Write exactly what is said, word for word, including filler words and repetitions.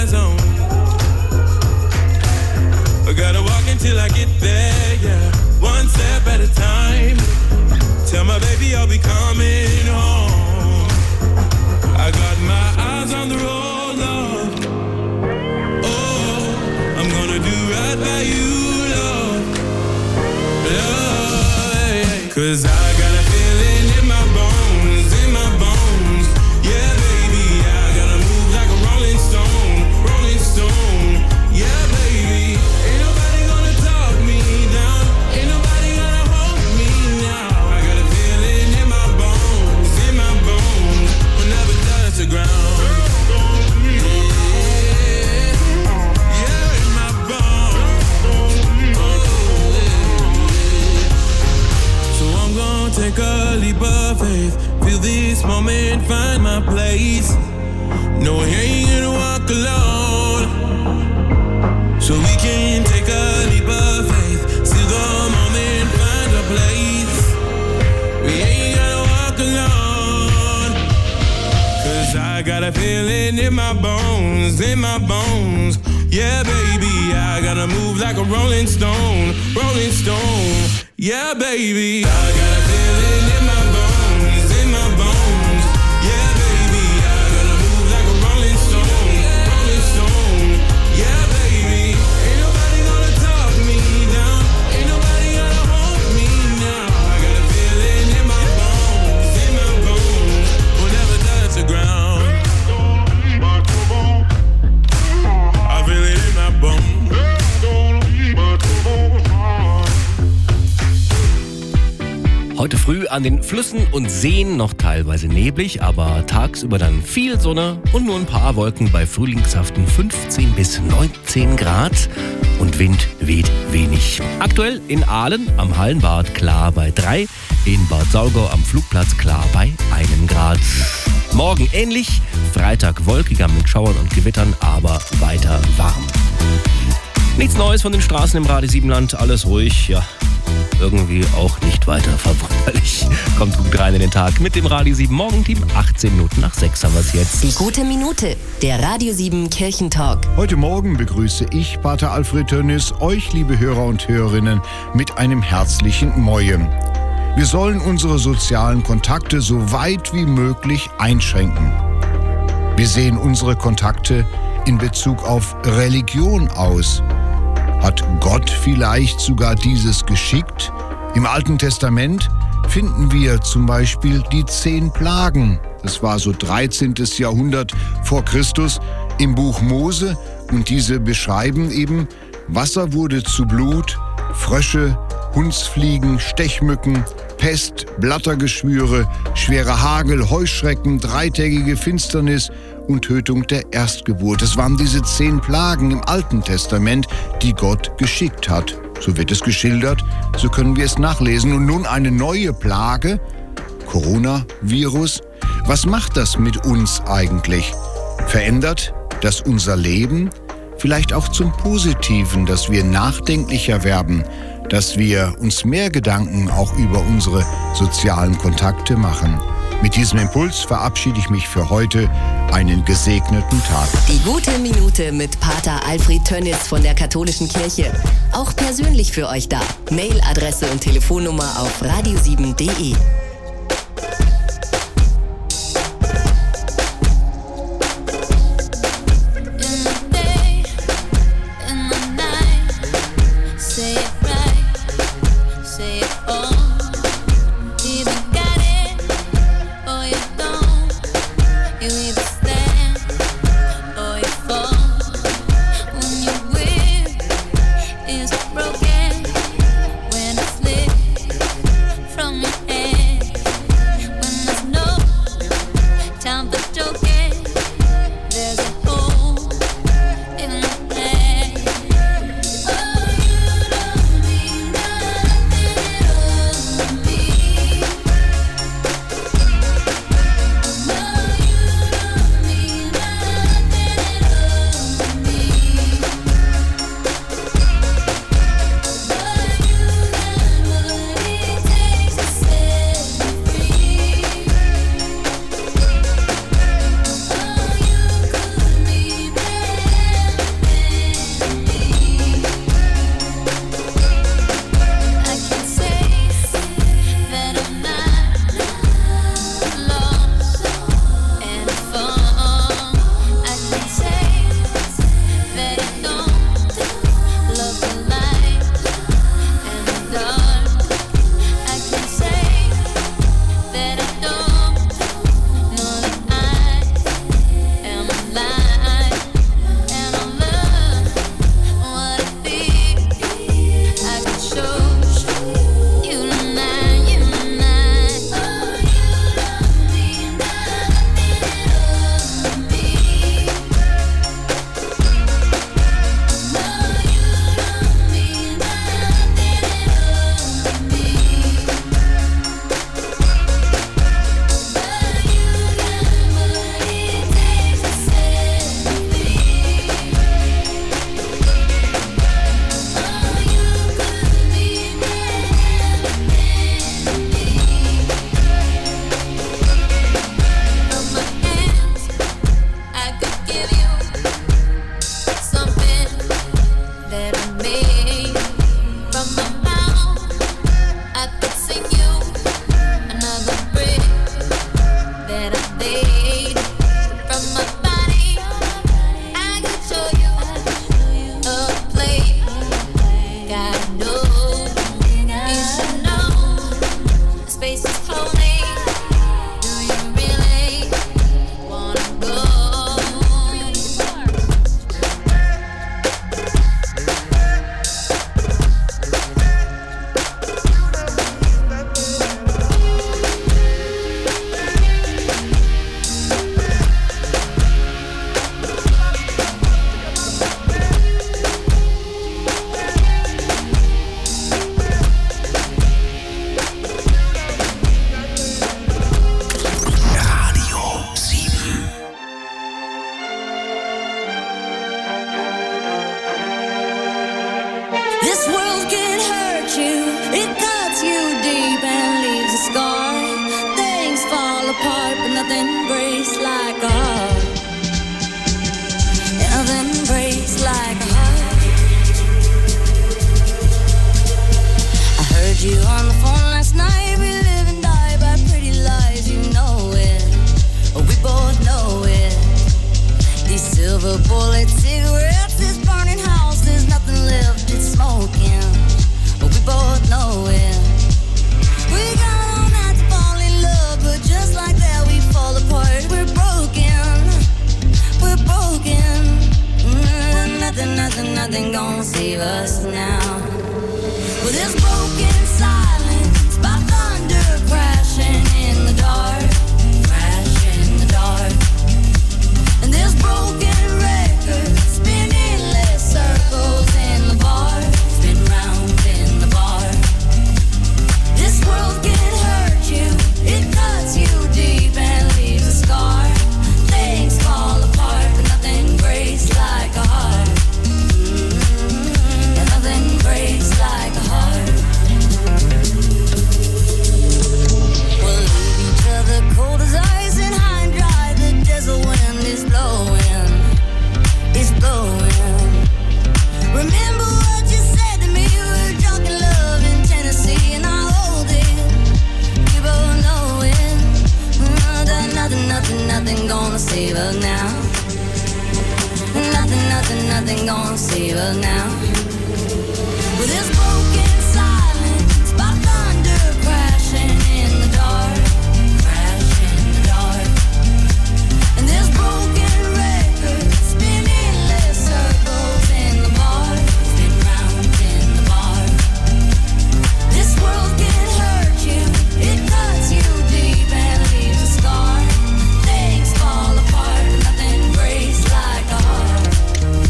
my zone. I gotta walk until I get there, yeah. One step at a time. Tell my baby I'll be coming home. I got my eyes on the road, love. Oh, I'm gonna do right by you, love. Love, yeah. Cause I got a feeling in my bones, in my bones. Yeah, baby, I gotta move like a rolling stone, rolling stone. Yeah, baby, ain't nobody gonna talk me down. Ain't nobody gonna hold me now. I got a feeling in my bones, in my bones. We'll never touch the ground. Take a leap of faith, feel this moment, find my place. No, I ain't gonna walk alone. So we can take a leap of faith, see the moment, find a place. We ain't gonna walk alone. Cause I got a feeling in my bones, in my bones. Yeah, baby, I gotta move like a rolling stone, rolling stone. Yeah, baby, I got a feeling in my bones, in my bones. Yeah, baby, I gotta move like a rolling stone, rolling stone. Yeah, baby, ain't nobody gonna talk me down. Ain't nobody gonna hold me now. I got a feeling in my bones, in my bones. We'll never touch the ground. I feel it in my bones. Heute früh an den Flüssen und Seen noch teilweise neblig, aber tagsüber dann viel Sonne und nur ein paar Wolken bei frühlingshaften fünfzehn bis neunzehn Grad und Wind weht wenig. Aktuell in Aalen am Hallenbad klar bei drei, in Bad Saulgau am Flugplatz klar bei einem Grad. Morgen ähnlich, Freitag wolkiger mit Schauern und Gewittern, aber weiter warm. Nichts Neues von den Straßen im Radio Siebenland, alles ruhig, ja. Irgendwie auch nicht weiter verwunderlich. Kommt gut rein in den Tag mit dem Radio sieben Morgenteam. achtzehn Minuten nach sechs haben wir es jetzt. Die gute Minute, der Radio sieben Kirchentalk. Heute Morgen begrüße ich, Pater Alfred Tönnis, euch, liebe Hörer und Hörerinnen, mit einem herzlichen Moje. Wir sollen unsere sozialen Kontakte so weit wie möglich einschränken. Wie sehen unsere Kontakte in Bezug auf Religion aus? Hat Gott vielleicht sogar dieses geschickt? Im Alten Testament finden wir zum Beispiel die zehn Plagen. Das war so dreizehntes Jahrhundert vor Christus im Buch Mose. Und diese beschreiben eben, Wasser wurde zu Blut, Frösche, Hundsfliegen, Stechmücken, Pest, Blattergeschwüre, schwerer Hagel, Heuschrecken, dreitägige Finsternis und Tötung der Erstgeburt. Es waren diese zehn Plagen im Alten Testament, die Gott geschickt hat. So wird es geschildert, so können wir es nachlesen. Und nun eine neue Plage, Coronavirus. Was macht das mit uns eigentlich? Verändert das unser Leben? Vielleicht auch zum Positiven, dass wir nachdenklicher werden, dass wir uns mehr Gedanken auch über unsere sozialen Kontakte machen. Mit diesem Impuls verabschiede ich mich für heute. Einen gesegneten Tag. Die gute Minute mit Pater Alfred Tönnis von der Katholischen Kirche. Auch persönlich für euch da. Mailadresse und Telefonnummer auf radio sieben punkt de. Broken when I slip from your hand. This world can hurt you, it cuts you deep and leaves a scar. Things fall apart, but nothing breaks like a heart. Nothing breaks like a heart. I heard you on the phone last night. We live and die by pretty lies, you know it. We both know it. These silver bullet cigarettes, this burning house, there's nothing left, it's smoking. We both know it. We got all night to fall in love, but just like that we fall apart. We're broken, we're broken. Mm, nothing, nothing, nothing gonna save us now. Well, this broken silence by thunder crashing in the dark, crashing in the dark. And this broken record spinning less circles in the bar, spin round in the bar. This world can hurt you, it cuts you deep and leaves a scar. Things fall apart, but nothing breaks like a heart. Mm-hmm. And nothing breaks like a heart. We'll leave each other cold as ice and high and dry. The desert wind is blowing, it's blowing. Remember what you said to me? We were drunk in love in Tennessee, and I hold it. We both know it. Mm, that nothing, nothing, nothing gonna save us now. Nothing, nothing, nothing gonna save us now. With this boy